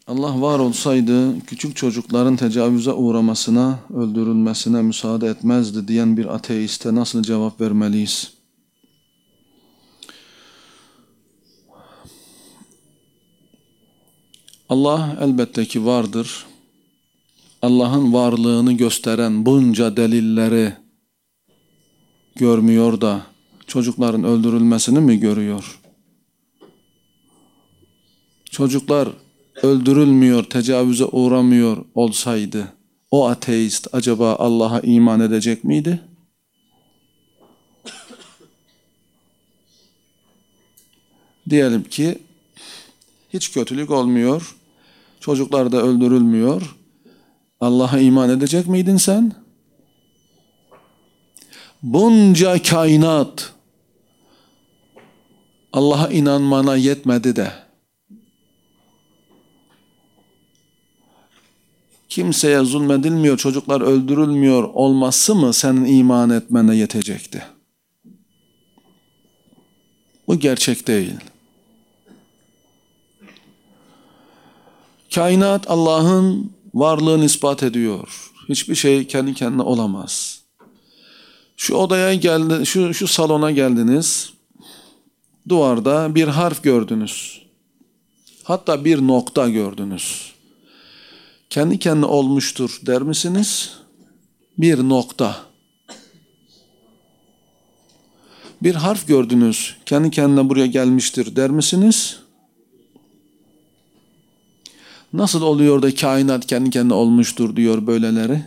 Allah var olsaydı küçük çocukların tecavüze uğramasına, öldürülmesine müsaade etmezdi diyen bir ateiste nasıl cevap vermeliyiz? Allah elbette ki vardır. Allah'ın varlığını gösteren bunca delilleri görmüyor da çocukların öldürülmesini mi görüyor? Çocuklar öldürülmüyor, tecavüze uğramıyor olsaydı o ateist acaba Allah'a iman edecek miydi? Diyelim ki hiç kötülük olmuyor, çocuklar da öldürülmüyor. Allah'a iman edecek miydin sen? Bunca kainat Allah'a inanmana yetmedi de kimseye zulmedilmiyor, çocuklar öldürülmüyor olması mı senin iman etmene yetecekti? Bu gerçek değil. Kainat Allah'ın varlığını ispat ediyor. Hiçbir şey kendi kendine olamaz. Şu odaya geldi, şu salona geldiniz. Duvarda bir harf gördünüz. Hatta bir nokta gördünüz. Kendi kendine olmuştur der misiniz? Bir nokta. Bir harf gördünüz. Kendi kendine buraya gelmiştir der misiniz? Nasıl oluyor da kainat kendi kendine olmuştur diyor böyleleri?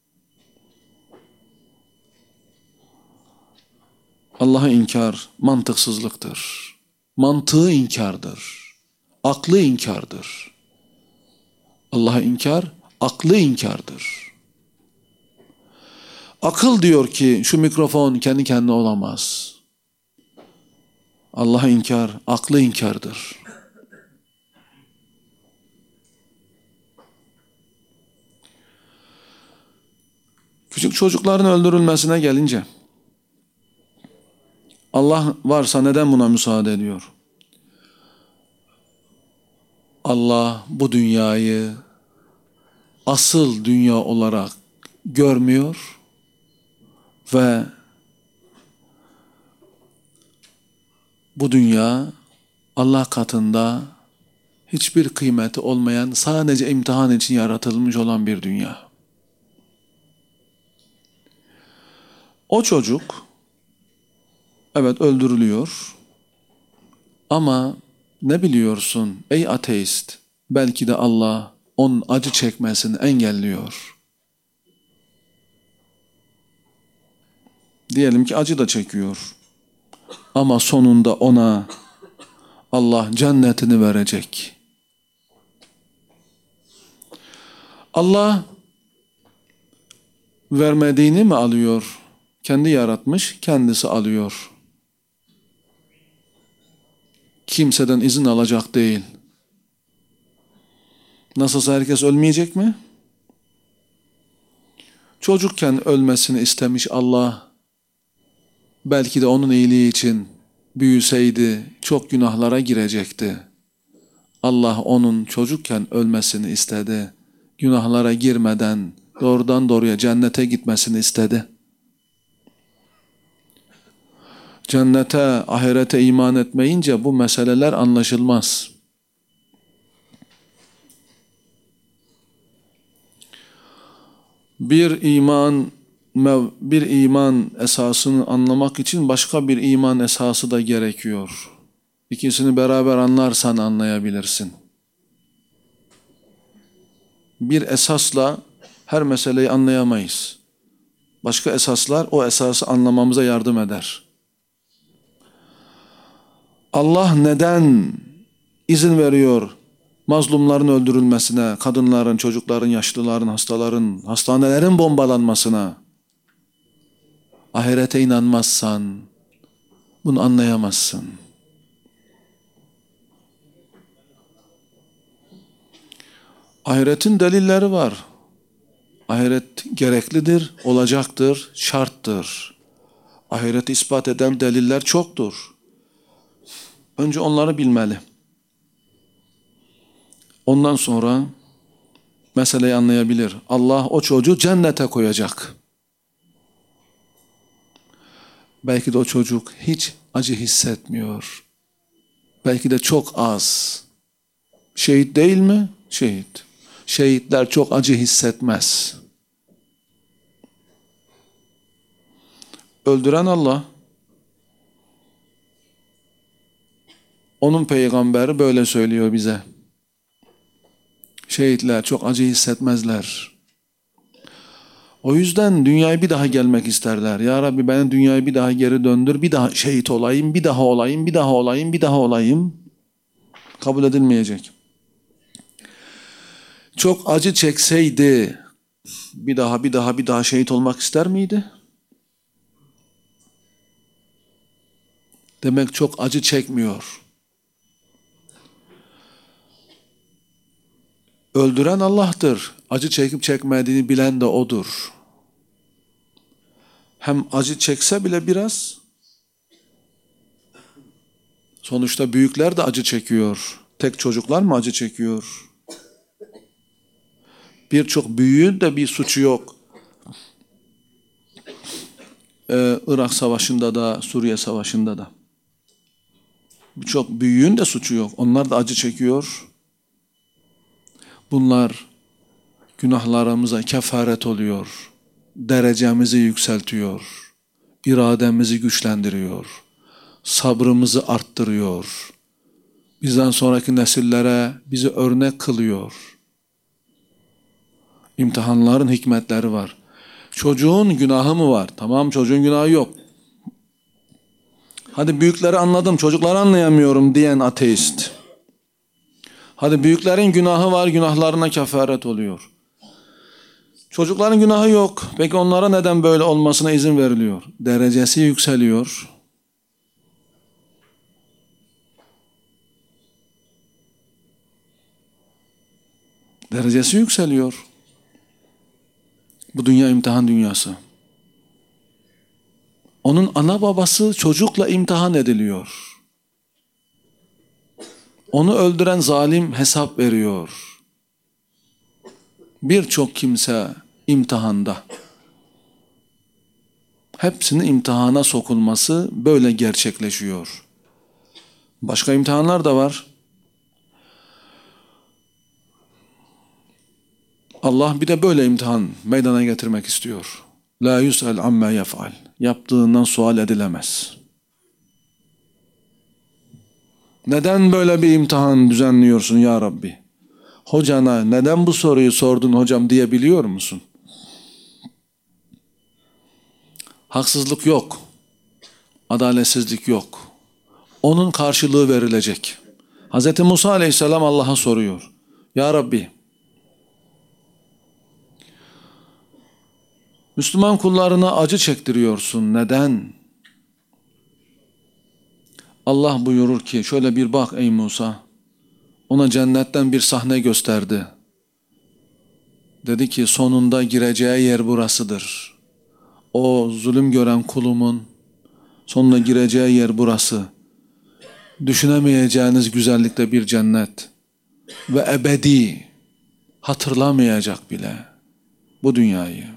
Allah'a inkar mantıksızlıktır. Mantığı inkardır. Aklı inkardır. Allah'a inkar, aklı inkardır. Akıl diyor ki şu mikrofon kendi kendine olamaz. Allah'a inkar, aklı inkardır. Küçük çocukların öldürülmesine gelince, Allah varsa neden buna müsaade ediyor? Allah bu dünyayı asıl dünya olarak görmüyor ve bu dünya Allah katında hiçbir kıymeti olmayan, sadece imtihan için yaratılmış olan bir dünya. O çocuk evet öldürülüyor ama ne biliyorsun ey ateist? Belki de Allah onun acı çekmesini engelliyor. Diyelim ki acı da çekiyor. Ama sonunda ona Allah cennetini verecek. Allah vermediğini mi alıyor? Kendi yaratmış, kendisi alıyor. Kimseden izin alacak değil. Nasılsa herkes ölmeyecek mi? Çocukken ölmesini istemiş Allah. Belki de onun iyiliği için büyüseydi çok günahlara girecekti. Allah onun çocukken ölmesini istedi. Günahlara girmeden doğrudan doğruya cennete gitmesini istedi. Cennete, ahirete iman etmeyince bu meseleler anlaşılmaz. Bir iman esasını anlamak için başka bir iman esası da gerekiyor. İkisini beraber anlarsan anlayabilirsin. Bir esasla her meseleyi anlayamayız. Başka esaslar o esası anlamamıza yardım eder. Allah neden izin veriyor mazlumların öldürülmesine, kadınların, çocukların, yaşlıların, hastaların, hastanelerin bombalanmasına? Ahirete inanmazsan bunu anlayamazsın. Ahiretin delilleri var. Ahiret gereklidir, olacaktır, şarttır. Ahireti ispat eden deliller çoktur. Önce onları bilmeli. Ondan sonra meseleyi anlayabilir. Allah o çocuğu cennete koyacak. Belki de o çocuk hiç acı hissetmiyor. Belki de çok az. Şehit değil mi? Şehit. Şehitler çok acı hissetmez. Öldüren Allah. Onun peygamberi böyle söylüyor bize. Şehitler çok acı hissetmezler. O yüzden dünyaya bir daha gelmek isterler. Ya Rabbi beni dünyaya bir daha geri döndür. Bir daha şehit olayım, bir daha olayım, bir daha olayım, bir daha olayım. Kabul edilmeyecek. Çok acı çekseydi bir daha şehit olmak ister miydi? Demek çok acı çekmiyor. Öldüren Allah'tır. Acı çekip çekmediğini bilen de O'dur. Hem acı çekse bile biraz, sonuçta büyükler de acı çekiyor. Tek çocuklar mı acı çekiyor? Birçok büyüğün de bir suçu yok. Irak Savaşı'nda da, Suriye Savaşı'nda da. Birçok büyüğün de suçu yok. Onlar da acı çekiyor. Bunlar günahlarımıza kefaret oluyor. Derecemizi yükseltiyor. İrademizi güçlendiriyor. Sabrımızı arttırıyor. Bizden sonraki nesillere bizi örnek kılıyor. İmtihanların hikmetleri var. Çocuğun günahı mı var? Tamam, çocuğun günahı yok. Hadi büyükleri anladım, çocukları anlayamıyorum diyen ateist. Hadi büyüklerin günahı var, günahlarına kefaret oluyor. Çocukların günahı yok. Peki onlara neden böyle olmasına izin veriliyor? Derecesi yükseliyor. Derecesi yükseliyor. Bu dünya imtihan dünyası. Onun ana babası çocukla imtihan ediliyor. Onu öldüren zalim hesap veriyor. Birçok kimse imtihanda. Hepsinin imtihana sokulması böyle gerçekleşiyor. Başka imtihanlar da var. Allah bir de böyle imtihan meydana getirmek istiyor. La yus'al amma yef'al. Yaptığından sual edilemez. Neden böyle bir imtihan düzenliyorsun ya Rabbi? Hocana neden bu soruyu sordun hocam diyebiliyor musun? Haksızlık yok. Adaletsizlik yok. Onun karşılığı verilecek. Hz. Musa aleyhisselam Allah'a soruyor. Ya Rabbi, Müslüman kullarına acı çektiriyorsun. Neden? Allah buyurur ki şöyle bir bak ey Musa. Ona cennetten bir sahne gösterdi. Dedi ki sonunda gireceği yer burasıdır. O zulüm gören kulumun sonuna gireceği yer burası. Düşünemeyeceğiniz güzellikte bir cennet. Ve ebedi hatırlamayacak bile bu dünyayı.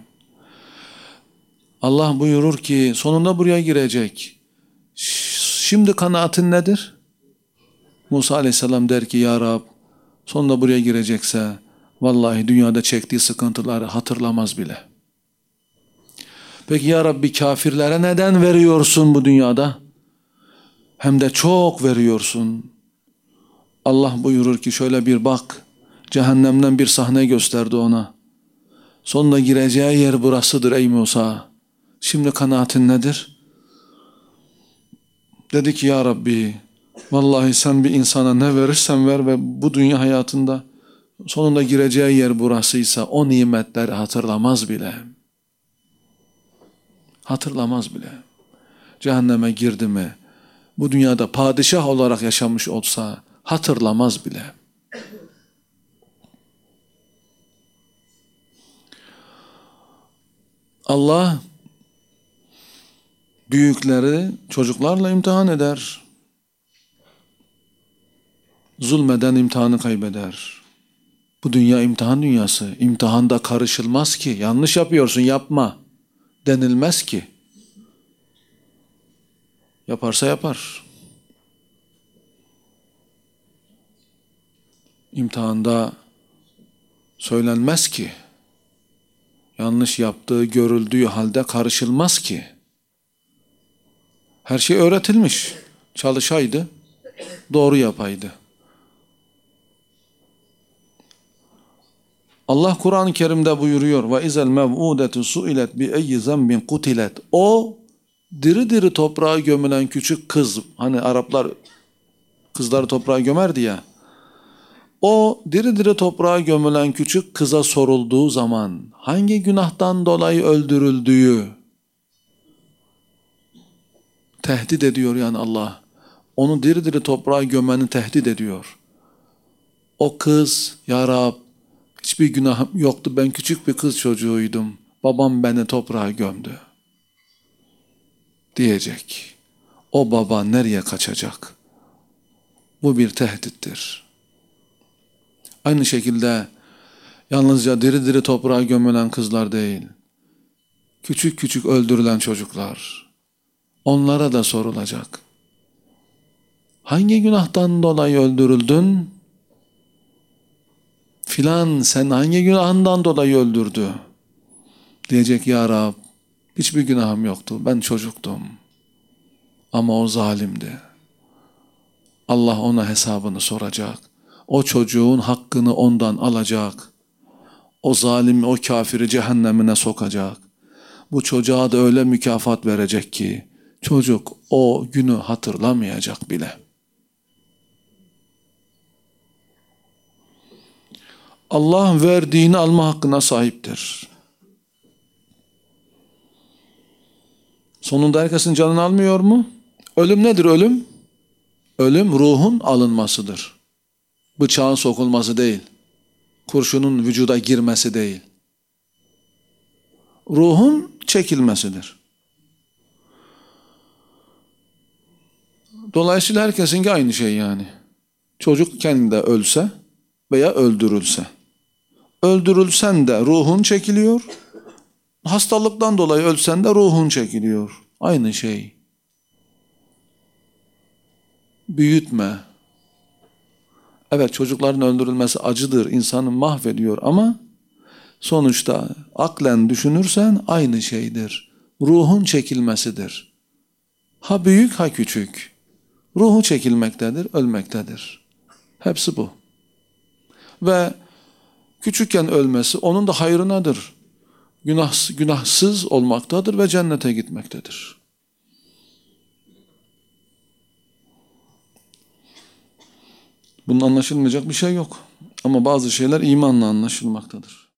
Allah buyurur ki sonunda buraya girecek. Şimdi kanaatin nedir? Musa aleyhisselam der ki ya Rab sonunda buraya girecekse vallahi dünyada çektiği sıkıntıları hatırlamaz bile. Peki ya Rabbi kafirlere neden veriyorsun bu dünyada? Hem de çok veriyorsun. Allah buyurur ki şöyle bir bak. Cehennemden bir sahne gösterdi ona. Sonunda gireceği yer burasıdır ey Musa. Şimdi kanaatin nedir? Dedi ki ya Rabbi vallahi sen bir insana ne verirsen ver ve bu dünya hayatında sonunda gireceği yer burasıysa o nimetleri hatırlamaz bile. Hatırlamaz bile. Cehenneme girdi mi? Bu dünyada padişah olarak yaşamış olsa hatırlamaz bile. Allah büyükleri çocuklarla imtihan eder. Zulmeden imtihanı kaybeder. Bu dünya imtihan dünyası. İmtihanda karışılmaz ki. Yanlış yapıyorsun, yapma denilmez ki. Yaparsa yapar. İmtihanda söylenmez ki. Yanlış yaptığı görüldüğü halde karışılmaz ki. Her şey öğretilmiş. Çalışaydı, doğru yapaydı. Allah Kur'an-ı Kerim'de buyuruyor ve izel mev'udetu suilet bi eyyi zembin kutilet. O diri diri toprağa gömülen küçük kız, hani Araplar kızları toprağa gömerdi ya. O diri diri toprağa gömülen küçük kıza sorulduğu zaman hangi günahtan dolayı öldürüldüğü tehdit ediyor yani Allah. Onu diri diri toprağa gömeni tehdit ediyor. O kız, ya Rab, hiçbir günahım yoktu, ben küçük bir kız çocuğuydum. Babam beni toprağa gömdü diyecek. O baba nereye kaçacak? Bu bir tehdittir. Aynı şekilde yalnızca diri diri toprağa gömülen kızlar değil, küçük küçük öldürülen çocuklar, onlara da sorulacak. Hangi günahtan dolayı öldürüldün? Filan sen hangi günahından dolayı öldürdü? Diyecek, ya Rab, hiçbir günahım yoktu, ben çocuktum. Ama o zalimdi. Allah ona hesabını soracak. O çocuğun hakkını ondan alacak. O zalimi, o kafiri cehennemine sokacak. Bu çocuğa da öyle mükafat verecek ki çocuk o günü hatırlamayacak bile. Allah verdiğini alma hakkına sahiptir. Sonunda herkesin canını almıyor mu? Ölüm nedir ölüm? Ölüm ruhun alınmasıdır. Bıçağın sokulması değil. Kurşunun vücuda girmesi değil. Ruhun çekilmesidir. Dolayısıyla herkesinki aynı şey yani. Çocuk kendinde ölse veya öldürülse. Öldürülsen de ruhun çekiliyor. Hastalıktan dolayı ölsen de ruhun çekiliyor. Aynı şey. Büyütme. Evet, çocukların öldürülmesi acıdır, insanı mahvediyor ama sonuçta aklen düşünürsen aynı şeydir. Ruhun çekilmesidir. Ha büyük ha küçük. Ruhu çekilmektedir, ölmektedir. Hepsi bu. Ve küçükken ölmesi onun da hayrınadır. Günahsız olmaktadır ve cennete gitmektedir. Bunun anlaşılmayacak bir şey yok. Ama bazı şeyler imanla anlaşılmaktadır.